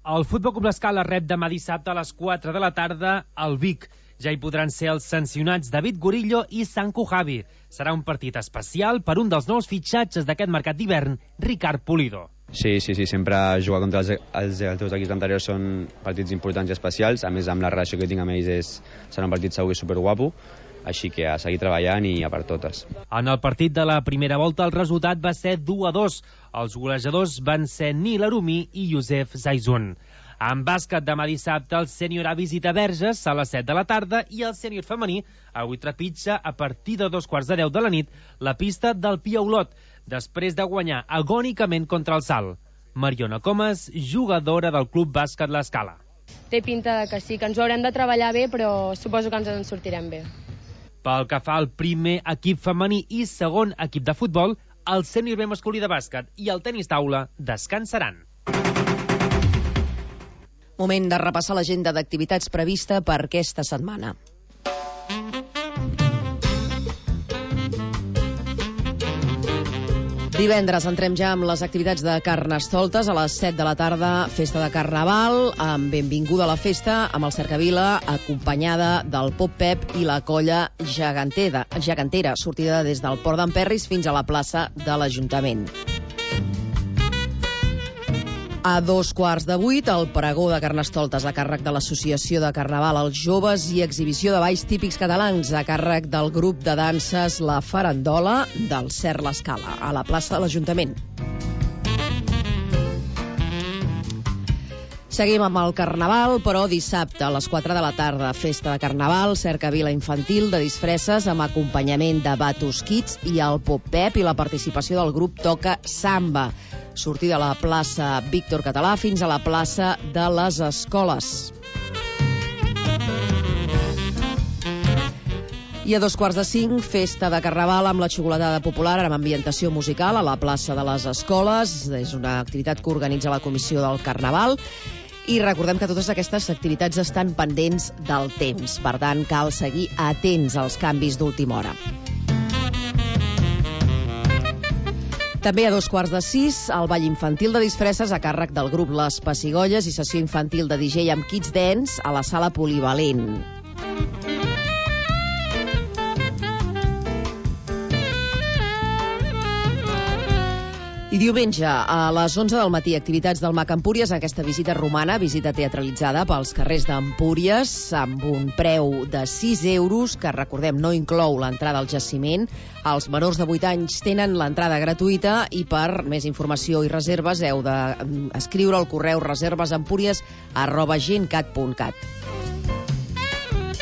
El Futbol Club L'Escala rep demà dissabte a les 4 de la tarda al Vic. Ja hi podran ser els sancionats David Gorillo i Sanku Javi. Serà un partit especial per un dels nous fitxatges d'aquest mercat d'hivern, Ricard Pulido. Sí, sempre jugar contra els teus equips anteriors són partits importants i especials. A més, amb la relació que tinc amb ells serà un partit segur i superguapo. Així que a seguir treballant i a per totes. En el partit de la primera volta el resultat va ser 2-2. Els golejadors van ser Nil Arumi i Youssef Zaizun. En bàsquet demà dissabte el sènior A visita Verges a les 7 de la tarda i el sènior femení avui trepitja a partir de 2:15 de la nit la pista del Piaulot, després de guanyar agònicament contra el Salt. Mariona Comas, jugadora del Club Bàsquet L'Escala. Té pinta de que sí, que ens ho haurem de treballar bé, però suposo que ens en sortirem bé. Pel que fa al primer equip femení i segon equip de futbol, el sènior B masculí de bàsquet i el tenis taula descansaran. Moment de repassar l'agenda d'activitats prevista per aquesta setmana. Divendres entrem ja amb les activitats de Carnestoltes. A les 7 de la tarda, festa de Carnaval, amb benvinguda a la festa, amb el Cercavila, acompanyada del Pop Pep i la colla gegantera, sortida des del Port d'Emperris fins a la plaça de l'Ajuntament. A 7:15, el pregó de Carnestoltes a càrrec de l'Associació de Carnaval als Joves i exhibició de balls típics catalans a càrrec del grup de danses La Farandola del Cer L'Escala, a la plaça de l'Ajuntament. Seguim amb el Carnaval, però dissabte a les 4 de la tarda, festa de Carnaval, cercavila infantil de disfresses amb acompanyament de Batus Kids i el Pop Pep i la participació del grup Toca Samba. Sortida a la plaça Víctor Català fins a la plaça de les Escoles. I a 4:45, festa de Carnaval amb la xocolatada popular amb ambientació musical a la plaça de les Escoles. És una activitat que organitza la Comissió del Carnaval. I recordem que totes aquestes activitats estan pendents del temps. Per tant, cal seguir atents als canvis d'última hora. També a 5:15, el ball infantil de disfresses a càrrec del grup Les Pessigolles i sessió infantil de DJ amb Kids Dance a la sala polivalent. I diumenge, a les 11 del matí, activitats del MAC Empúries, aquesta visita romana, visita teatralitzada pels carrers d'Empúries, amb un preu de 6 euros, que recordem no inclou l'entrada al jaciment. Els menors de 8 anys tenen l'entrada gratuïta i per més informació i reserves heu d'escriure al correu reservesempúries@gencat.cat.